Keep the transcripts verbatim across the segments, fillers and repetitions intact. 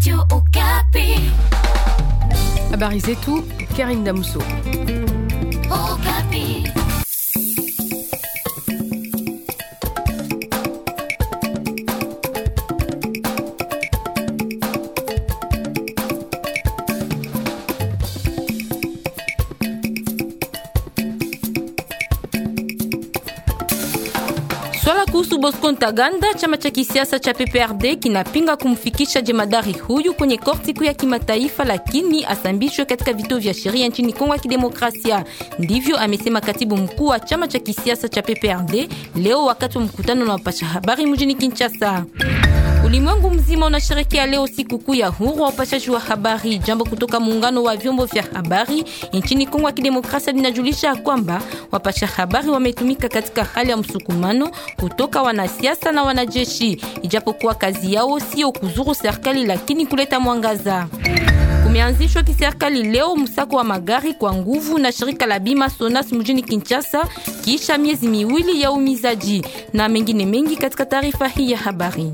Radio Okapi. Habari zetu, Karine Damuso. Okapi. Swala kuhusu Bosco Ntaganda, chama cha kisiasa cha P P R D kinapinga kumfikisha jemadari huyu kwenye korti kuu ya kimataifa, lakini asambishwe katika vituo vya sheria nchini Kongo ya Kidemokrasia. Ndivyo amesema katibu mkuu wa chama cha kisiasa cha P P R D leo wakati wa mkutano na wapasha habari mjini Kinshasa. Ulimwengu mzima unasherehekea leo siku kuu ya huru wa upashaji wa habari. Jambo kutoka muungano wa vyombo vya habari nchini Kongo ya Kidemokrasia linajulisha kwamba wapasha habari wametumika katika hali ya msukumano kutoka wanasiasa na wanajeshi, ijapokuwa kazi yao sio kuzuru serikali lakini kuleta mwangaza. Kumeanzishwa kiserikali leo msako wa magari kwa nguvu na shirika la bima Sonas mjini Kinshasa kisha miezi miwili ya umizaji, na mengine mengi katika taarifa hii ya habari.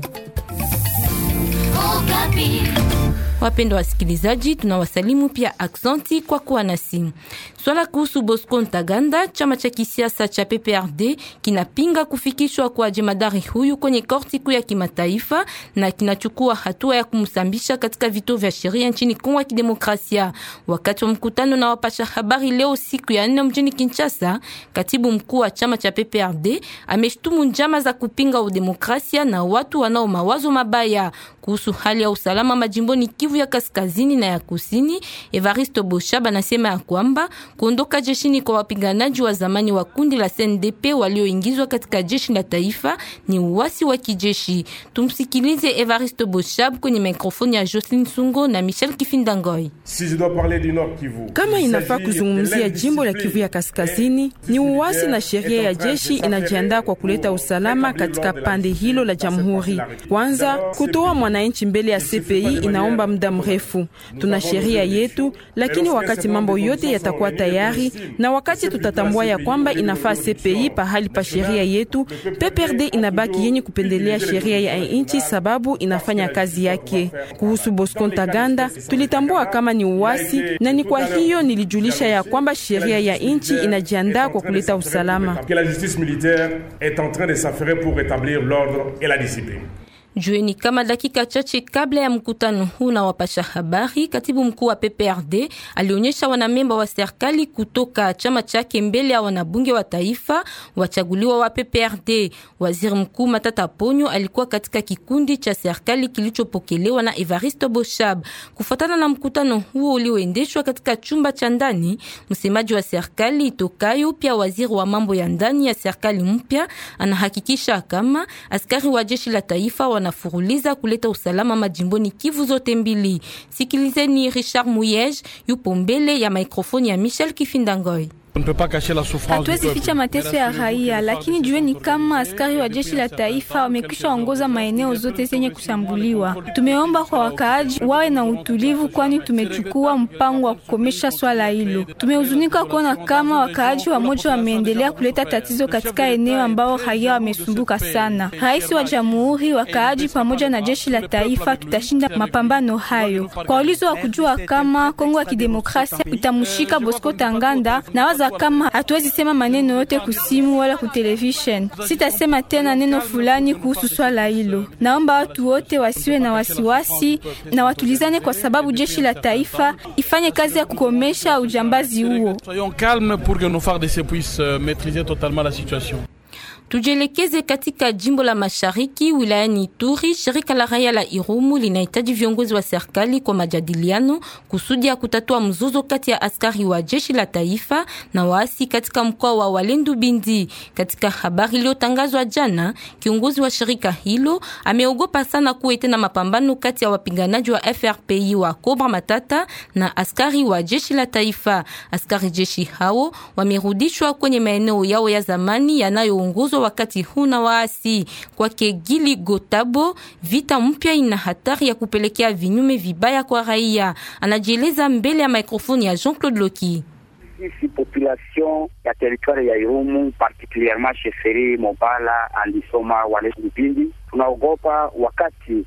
Wapendwa wasikilizaji, tunawasalimu pia aksanti kwa kuwa nasi. Swala kuhusu Bosco Ntaganda, chama cha kisiasa cha P P R D kinapinga kufikishwa kwa jemadari huyu kwenye korti kuu ya kimataifa na kinachukua hatua ya kumsambisha katika vituo vya sheria nchini Kongo ya Kidemokrasia. Wakati wa mkutano na wapasha habari leo siku ya nne mjini Kinshasa, katibu mkuu wa chama cha P P R D ameshtumu njama za kupinga udemokrasia na watu wanao mawazo mabaya kuhusu hali ya usalama majimboni Kivu ya kaskazini na ya kusini. Evaristo Boshab anasema ya kwamba kuondoka jeshini kwa wapiganaji wa zamani wa kundi la C N D P walioingizwa katika jeshi la taifa ni uasi wa kijeshi. Tumsikilize Evaristo Boshab kwenye mikrofoni ya Jocelyn Sungo na Michel Kifindangoy. Si je dois parler du Nord Kivu, kama inafaa kuzungumzia jimbo la Kivu ya kaskazini, ni uasi na sheria ya jeshi inajiandaa kwa kuleta usalama katika pande hilo la jamhuri. Kwanza, kutoa mwananchi mbele ya C P I inaomba muda mrefu. Tuna sheria yetu, lakini wakati mambo yote yatakuwa tayari na wakati tutatambua ya kwamba inafaa C P I pahali pa sheria yetu, P P R D inabaki yenye kupendelea sheria ya inchi sababu inafanya kazi yake. Kuhusu Bosco Ntaganda, tulitambua kama ni uasi na ni kwa hiyo nilijulisha ya kwamba sheria ya inchi inajiandaa kwa kuleta usalama. La justice militaire est en train de s'affairer pour rétablir l'ordre et la discipline. Jueni kama dakika chache kabla ya mkutano huu na wapasha habari, katibu mkuu wa P P R D alionyesha wanamemba wa serikali kutoka chama chake mbele ya wanabunge wa taifa wachaguliwa wa P P R D. Waziri mkuu Matata Ponyo alikuwa katika kikundi cha serikali kilichopokelewa na Evaristo Boshab. Kufuatana na mkutano huo ulioendeshwa katika chumba cha ndani, msemaji wa serikali itokayo pia waziri wa mambo ya ndani ya serikali mpya anahakikisha kama askari wa jeshi la taifa wanafuruliza kuleta usalama majimboni Kivu zote mbili. Sikilizeni Richard Muyej yupo mbele ya mikrofoni ya Michel Kifindangoy. Hatuwezi ficha mateso ya raia, lakini jueni kama askari wa jeshi la taifa wamekwisha ongoza maeneo zote zenye kushambuliwa. Tumeomba kwa wakaaji wawe na utulivu, kwani tumechukua mpango wa kukomesha swala hilo. Tumehuzunika kuona kama wakaaji wamoja wameendelea kuleta tatizo katika eneo ambao raia wamesumbuka sana. Rais wa jamhuri, wakaaji pamoja na jeshi la taifa tutashinda mapambano hayo. Kwa ulizo wa kujua kama Kongo ya Kidemokrasia itamushika Bosco Ntaganda, na kama hatuwezi sema maneno yote kusimu wala ku television, sitasema tena neno fulani kuhusu swala hilo. Naomba watu wote wasiwe na wasiwasi na watulizane, kwa sababu jeshi la taifa ifanye kazi ya kukomesha ujambazi huo. Soyons calmes pour que nos F A R D C puissent maîtriser totalement la situation. Tujelekeze katika jimbo la Mashariki wilayani Ituri. Shirika la raia la Irumu linahitaji viongozi wa serikali kwa majadiliano kusudi ya kutatua mzozo kati ya askari wa jeshi la taifa na waasi katika mkoa wa Walendu Bindi. Katika habari iliyotangazwa jana, kiongozi wa shirika hilo ameogopa sana kuwe tena mapambano kati ya wapiganaji wa F R P I wa Cobra Matata na askari wa jeshi la taifa. Askari jeshi hao wamerudishwa kwenye maeneo yao ya zamani yanayoongozwa wakati huu na waasi. Kwa Kegili Gotabo, vita mpya ina hatari ya kupelekea vinyume vibaya kwa raia. Anajieleza mbele ya mikrofoni ya Jean-Claude Loki. Sisi population ya territoire ya Irumu, particulièrement Sheferi, Mobala, Andisoma, Walendu Bindi, tunaogopa wakati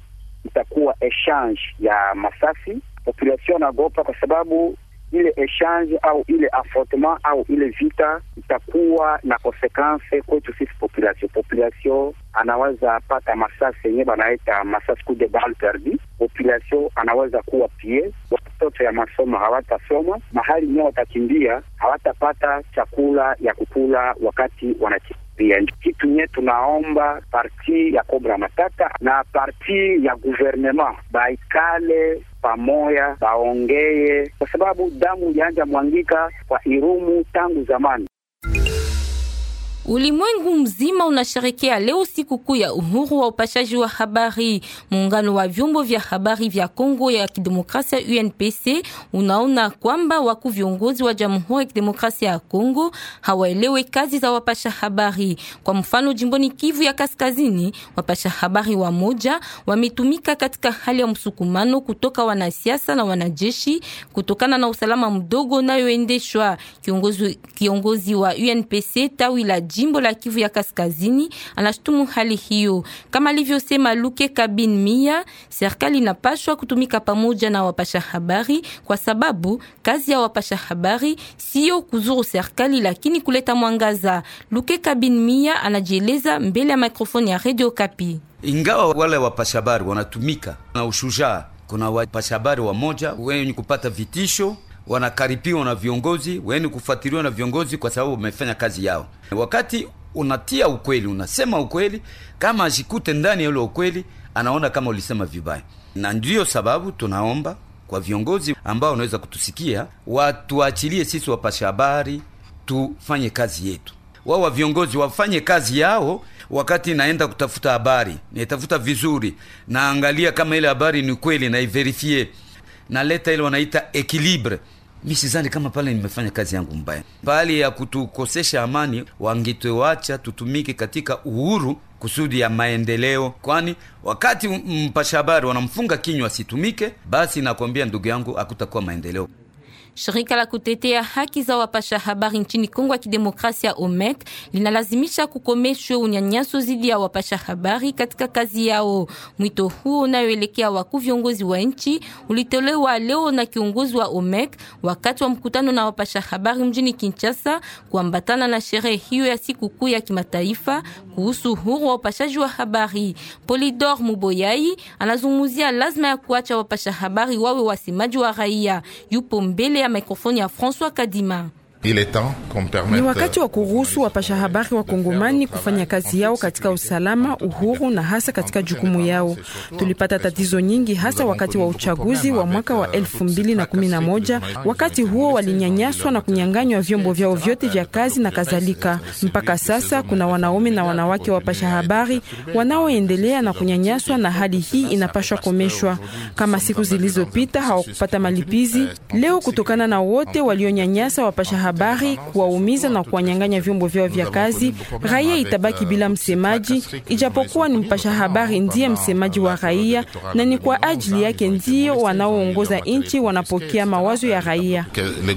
itakuwa exchange ya masasi. Population nagopa kwa sababu ile exchange au ile affrontement au ile vita itakuwa na consequence kwetu sisi population. Population anaweza pata masasi yenye banaita masasi coup de balle perdu. Population anaweza kuwa pie, watoto ya masomo hawatasoma, mahali nyo watakimbia, hawatapata chakula ya kukula wakati wanakimbia. Kitu nye tunaomba parti ya Cobra Matata na parti ya gouvernement baikale pamoja, baongeye, kwa sababu damu yanja mwangika kwa Irumu tangu zamani. Ulimwengu mzima unasherekea leo siku kuu ya uhuru wa upashaji wa habari. Muungano wa vyombo vya habari vya Kongo ya Kidemokrasia U N P C unaona kwamba wakuu viongozi wa Jamhuri ya Kidemokrasia ya Kongo hawaelewe kazi za wapasha habari. Kwa mfano, jimboni Kivu ya Kaskazini, wapasha habari wa moja wametumika katika hali ya msukumano kutoka wanasiasa na wanajeshi kutokana na usalama mdogo unayoendeshwa. Kiongozi kiongozi wa U N P C tawi la jimbo la Kivu ya Kaskazini anashtumu hali hiyo. Kama alivyosema Luke Kabin Mia, serikali inapaswa kutumika pamoja na wapasha habari kwa sababu kazi ya wapasha habari sio kuzuru serikali lakini kuleta mwangaza. Luke Kabin Mia anajieleza mbele ya mikrofoni ya Radio Kapi. Ingawa wale wapasha habari wanatumika na ushujaa, kuna wapasha habari wa moja wenye kupata vitisho, wanakaripiwa na viongozi, wenye kufuatiliwa na viongozi kwa sababu wamefanya kazi yao. Wakati unatia ukweli, unasema ukweli, kama ajikute ndani ya ule ukweli, anaona kama ulisema vibaya. Na ndio sababu tunaomba kwa viongozi ambao wanaweza kutusikia, watuachilie sisi wapasha habari tufanye kazi yetu. Wao wa viongozi wafanye kazi yao, wakati naenda kutafuta habari, nitafuta vizuri, na angalia kama ile habari ni kweli na iverifie, na leta ile wanaita equilibre. Mimi sidhani kama pale nimefanya kazi yangu mbaya. Bali ya kutukosesha amani, wangetuacha tutumike katika uhuru kusudi ya maendeleo. Kwani wakati mpasha habari wanamfunga kinywa situmike, basi nakwambia ndugu yangu hakutakuwa maendeleo. Shirika la kutetea haki za wapasha habari nchini Kongo ya Kidemokrasia O M E C linalazimisha kukomeshwe unyanyaso zidi ya wapasha habari katika kazi yao. Mwito huo unayoelekea wakuu viongozi wa nchi ulitolewa leo na kiongozi wa O M E C wakati wa mkutano na wapasha habari mjini Kinshasa kuambatana na sherehe hiyo ya siku kuu ya kimataifa kuhusu uhuru wa upashaji wa habari. Polidor Muboyai anazungumzia lazima ya kuacha wapasha habari wawe wasemaji wa raia. Yupo mbele ya mikrofoni ya François Kadima. Ni wakati wa kuruhusu wapasha habari wa Kongomani kufanya kazi yao katika usalama, uhuru na hasa katika jukumu yao. Tulipata tatizo nyingi hasa wakati wa uchaguzi wa mwaka wa elfu mbili na kumi na moja. Wakati huo walinyanyaswa na kunyanganywa vyombo vyao vyote vya kazi na kadhalika. Mpaka sasa kuna wanaume na wanawake wapasha habari wanaoendelea na kunyanyaswa, na hali hii inapaswa komeshwa. Kama siku zilizopita hawakupata malipizi, leo kutokana na wote walionyanyasa wapasha habari habari, kuwaumiza na kuwanyanganya vyombo vyao vya kazi, raia itabaki bila msemaji, ijapokuwa ni mpasha habari ndiye msemaji wa raia, na ni kwa ajili yake ndio wanaoongoza nchi wanapokea mawazo ya raia.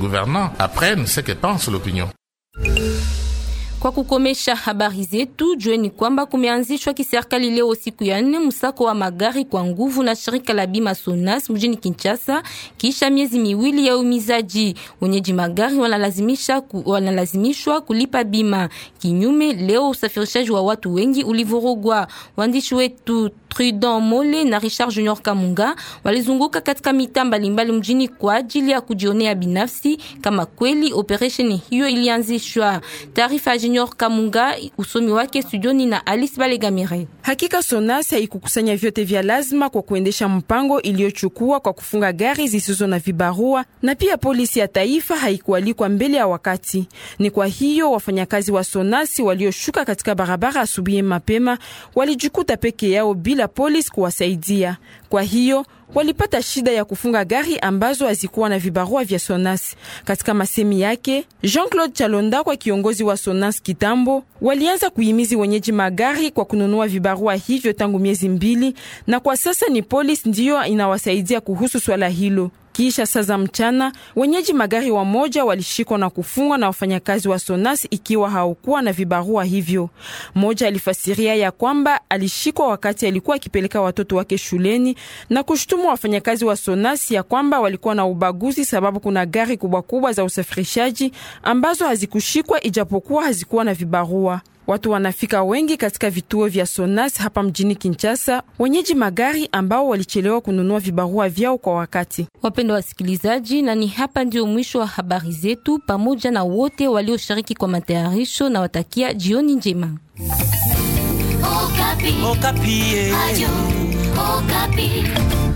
Kwa kukomesha habari zetu, jueni kwamba kumeanzishwa kiserikali leo siku ya nne msako wa magari kwa nguvu na shirika la bima Sonas mjini Kinshasa kisha miezi miwili ya umizaji. Wenyeji magari wanalazimisha ku, wanalazimishwa kulipa bima. Kinyume, leo usafirishaji wa watu wengi ulivurugwa. Waandishi wetu Trudon Mole na Richard Junior Kamunga walizunguka katika mitaa mbalimbali mjini kwa ajili ya kujionea binafsi kama kweli operation hiyo ilianzishwa. Taarifa Junior Kamunga, usomi wake studioni na Alice Balegamire. Hakika Sonas haikukusanya vyote vya lazima kwa kuendesha mpango iliyochukua kwa kufunga gari zisizo na vibarua, na pia polisi ya taifa haikualikwa mbele ya wakati. Ni kwa hiyo wafanyakazi wa Sonas walioshuka katika barabara asubuhi mapema walijikuta peke yao bila polisi kuwasaidia. Kwa hiyo walipata shida ya kufunga gari ambazo hazikuwa na vibarua vya Sonas. Katika masemi yake, Jean-Claude Chalonda kwa kiongozi wa Sonas kitambo, walianza kuhimizi wenyeji magari kwa kununua vibarua hivyo tangu miezi mbili, na kwa sasa ni polisi ndiyo inawasaidia kuhusu swala hilo. Kisha saa za mchana, wenyeji magari wa moja walishikwa na kufungwa na wafanyakazi wa Sonas ikiwa haukuwa na vibarua hivyo. Moja alifasiria ya kwamba alishikwa wakati alikuwa akipeleka watoto wake shuleni na kushtumu wafanyakazi wa Sonas ya kwamba walikuwa na ubaguzi sababu kuna gari kubwa kubwa za usafirishaji ambazo hazikushikwa ijapokuwa hazikuwa na vibarua. Watu wanafika wengi katika vituo vya Sonas hapa mjini Kinshasa, wenyeji magari ambao walichelewa kununua vibarua vyao kwa wakati. Wapendwa wasikilizaji, na ni hapa ndio mwisho wa habari zetu pamoja na wote walioshiriki kwa matayarisho, na watakia jioni njema. Okapi. Okapi. Adio. Okapi.